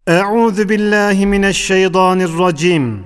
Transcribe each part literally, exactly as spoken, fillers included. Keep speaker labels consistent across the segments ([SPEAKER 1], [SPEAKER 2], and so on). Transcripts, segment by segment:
[SPEAKER 1] Euzu billahi mineşşeytanirracim.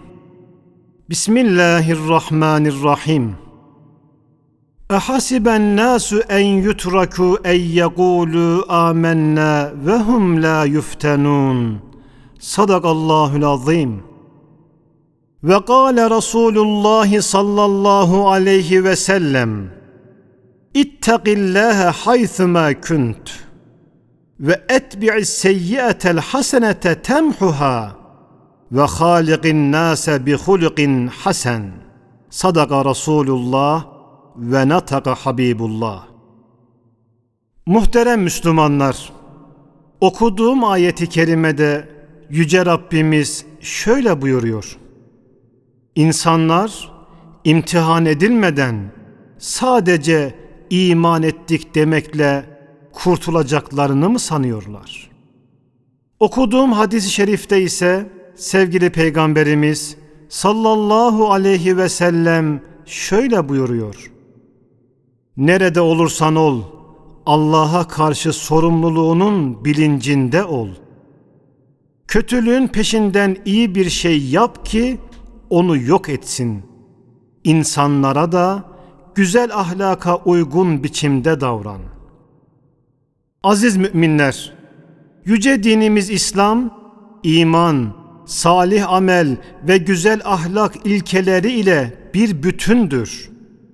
[SPEAKER 1] Bismillahirrahmanirrahim. Ehasiben nasu en yutraku en yekulu amennâ ve hum la yuftenun. Sadakallahul azim. Ve kâle Resulullah sallallahu aleyhi ve sellem: İttakillâhe haythuma kunt ve etbi'is seyyi'atel hasenete temhuha ve hâliqin nâse bi huluqin hasen. Sadaka Resulullah ve nataka Habibullah. Muhterem Müslümanlar, okuduğum ayeti kerimede Yüce Rabbimiz şöyle buyuruyor: İnsanlar imtihan edilmeden sadece iman ettik demekle kurtulacaklarını mı sanıyorlar? Okuduğum hadis-i şerifte ise sevgili Peygamberimiz sallallahu aleyhi ve sellem şöyle buyuruyor: Nerede olursan ol, Allah'a karşı sorumluluğunun bilincinde ol. Kötülüğün peşinden iyi bir şey yap ki onu yok etsin. İnsanlara da güzel ahlaka uygun biçimde davran. Aziz müminler, yüce dinimiz İslam, iman, salih amel ve güzel ahlak ilkeleri ile bir bütündür.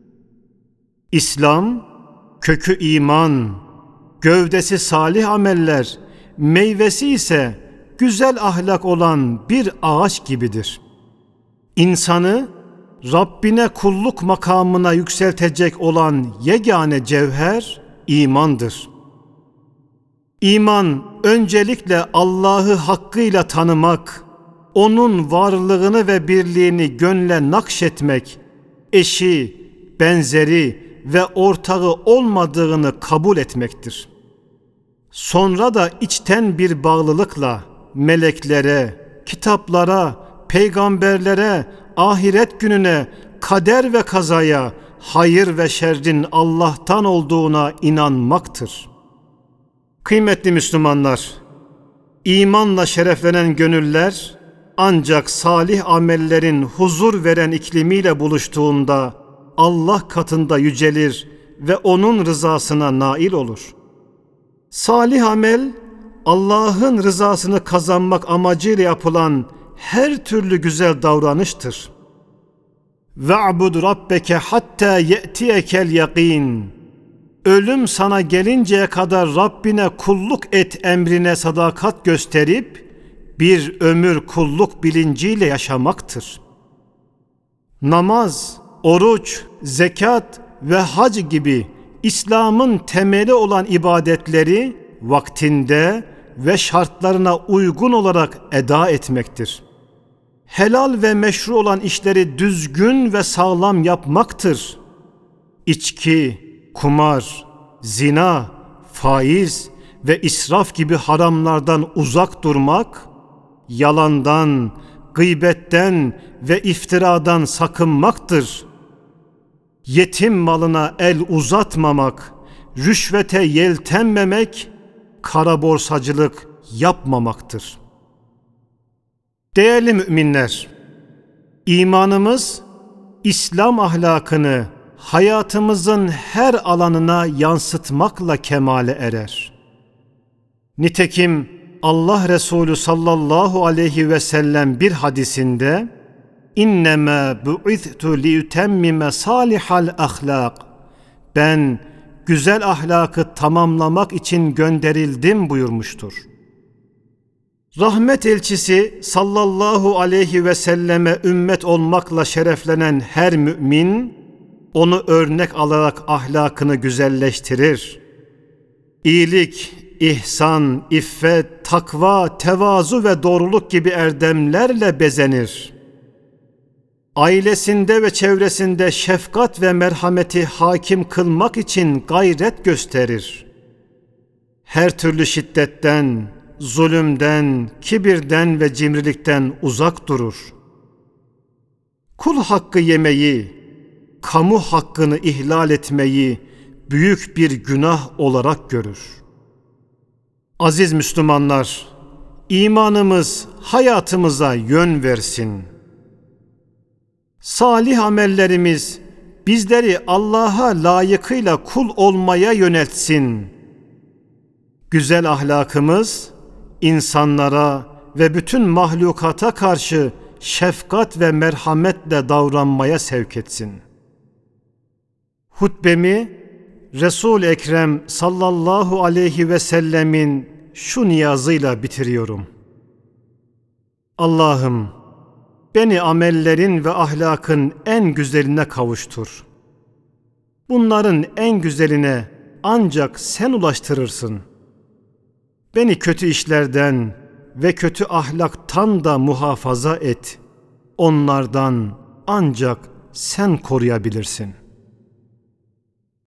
[SPEAKER 1] İslam, kökü iman, gövdesi salih ameller, meyvesi ise güzel ahlak olan bir ağaç gibidir. İnsanı Rabbine kulluk makamına yükseltecek olan yegane cevher imandır. İman öncelikle Allah'ı hakkıyla tanımak, onun varlığını ve birliğini gönle nakşetmek, eşi, benzeri ve ortağı olmadığını kabul etmektir. Sonra da içten bir bağlılıkla meleklere, kitaplara, peygamberlere, ahiret gününe, kader ve kazaya, hayır ve şerrin Allah'tan olduğuna inanmaktır. Kıymetli Müslümanlar, imanla şereflenen gönüller ancak salih amellerin huzur veren iklimiyle buluştuğunda Allah katında yücelir ve onun rızasına nail olur. Salih amel, Allah'ın rızasını kazanmak amacıyla yapılan her türlü güzel davranıştır. Ve'bud rabbeke hatta ye'tiyekel yakin. Ölüm sana gelinceye kadar Rabbine kulluk et emrine sadakat gösterip bir ömür kulluk bilinciyle yaşamaktır. Namaz, oruç, zekat ve hac gibi İslam'ın temeli olan ibadetleri vaktinde ve şartlarına uygun olarak eda etmektir. Helal ve meşru olan işleri düzgün ve sağlam yapmaktır. İçki, kumar, zina, faiz ve israf gibi haramlardan uzak durmak, yalandan, gıybetten ve iftiradan sakınmaktır. Yetim malına el uzatmamak, rüşvete yeltenmemek, kara borsacılık yapmamaktır. Değerli müminler, imanımız İslam ahlakını hayatımızın her alanına yansıtmakla kemale erer. Nitekim Allah Resulü sallallahu aleyhi ve sellem bir hadisinde İnnemâ bu'ithtu liyutemmime salihal ahlak. Ben güzel ahlakı tamamlamak için gönderildim buyurmuştur. Rahmet elçisi sallallahu aleyhi ve selleme ümmet olmakla şereflenen her mümin, onu örnek alarak ahlakını güzelleştirir. İyilik, ihsan, iffet, takva, tevazu ve doğruluk gibi erdemlerle bezenir. Ailesinde ve çevresinde şefkat ve merhameti hakim kılmak için gayret gösterir. Her türlü şiddetten, zulümden, kibirden ve cimrilikten uzak durur. Kul hakkı yemeyi, kamu hakkını ihlal etmeyi büyük bir günah olarak görür. Aziz Müslümanlar, imanımız hayatımıza yön versin. Salih amellerimiz bizleri Allah'a layıkıyla kul olmaya yöneltsin. Güzel ahlakımız insanlara ve bütün mahlukata karşı şefkat ve merhametle davranmaya sevk etsin. Hutbemi Resul-i Ekrem sallallahu aleyhi ve sellemin şu niyazıyla bitiriyorum. Allah'ım, beni amellerin ve ahlakın en güzeline kavuştur. Bunların en güzeline ancak sen ulaştırırsın. Beni kötü işlerden ve kötü ahlaktan da muhafaza et. Onlardan ancak sen koruyabilirsin.